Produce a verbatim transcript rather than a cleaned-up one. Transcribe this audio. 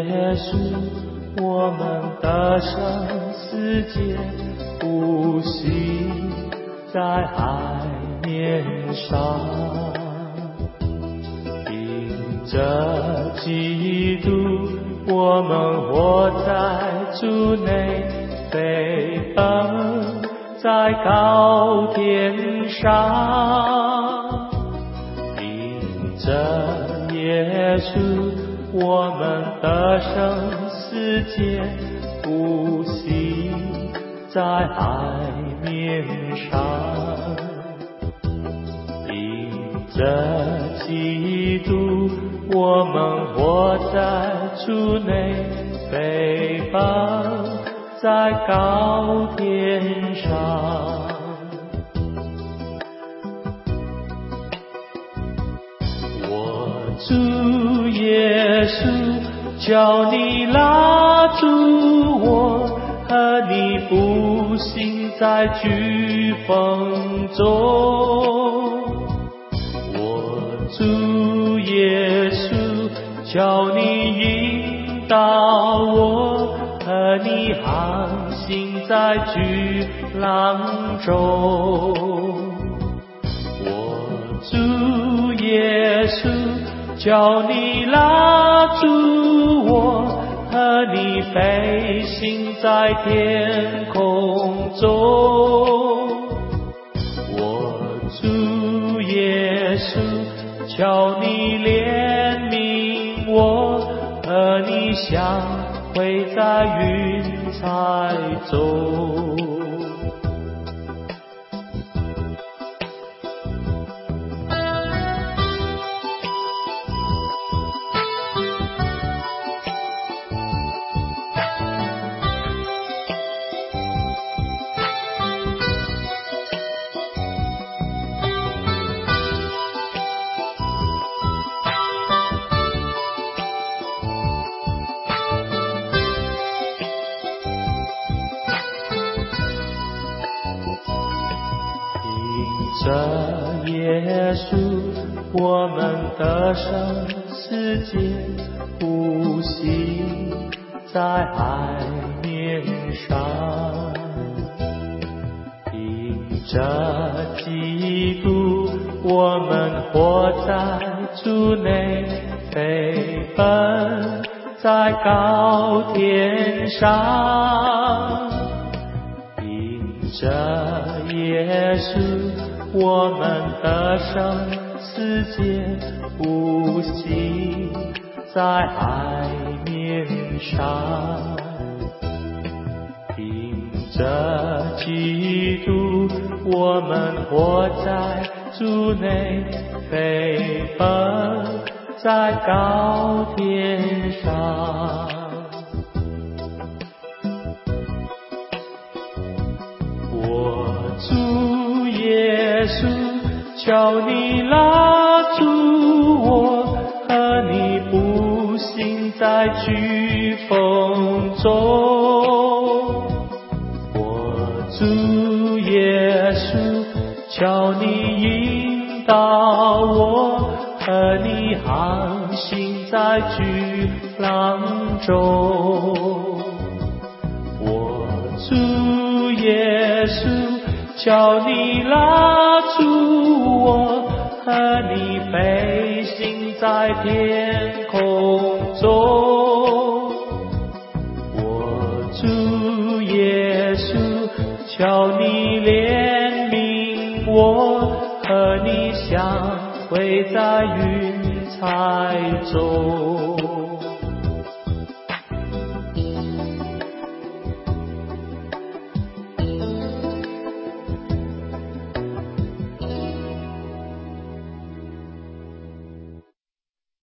耶稣，我们的生死劫不息在海面上，因着基督，我们活在主内，飞奔在高天上。因着耶稣，我们的生死劫不息在海面上。因着基督，我们活在主内，飞奔在高天上。我主耶稣，叫你拉住我，和你步行在飓风中。我主耶稣，叫你引导我，和你航行在巨浪中。我主耶稣，叫你拉住我，和你飞行在天空中。我主耶稣，叫你怜悯我，和你相会在云彩中。这耶稣，我们的生死劫不息在海面上。因着基督，我们活在主内，飞奔在高天上。因着耶稣，我们的生死劫不息在海面上。因着基督，我们活在主内，飞奔在高天上。我主耶稣，叫你拉住我，和你步行在飓风中。我主耶稣，叫你引导我，和你航行在巨浪中。我主耶稣，叫你拉住我，和你飞行在天空中。我主耶稣，叫你怜悯我，和你相会在云彩中。